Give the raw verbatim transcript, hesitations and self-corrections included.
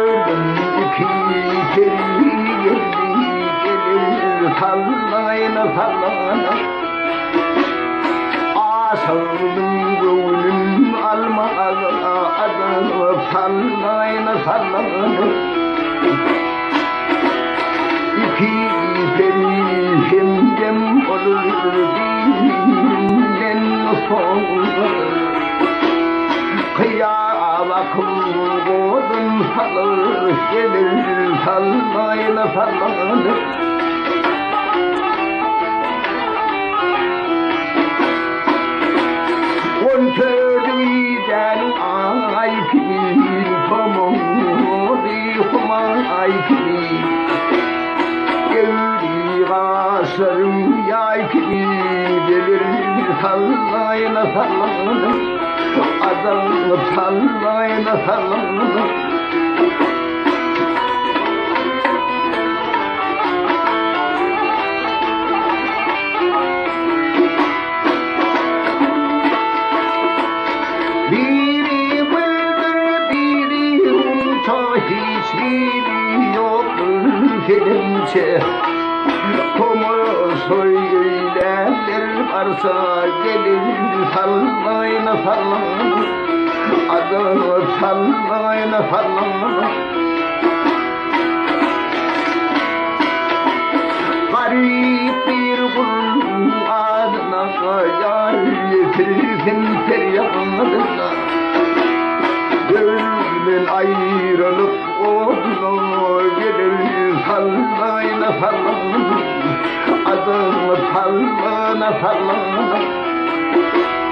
gördüm iki keri geldi gelir sallayına sallayına asıldım gönlüm almazına adını sallayına sallayına iki keri hemdem olur dilinden sonra kıyavakum godun salır gelir sallayına sallayına on tördüden ay pil tomori ay pil geldi gasırım yay pil gelir sallayına sallayına adamı sallayına sallayına biri bıldır biri unta hiçbiri yoktur gelince Komu söylerler varsa gelir sallayına sallayına adını sallayına sallayına garip bir kulun adına yar getirsin feryadına gönlün ayrılık oduna gelir sallayına sallayına adını sallayına sallayına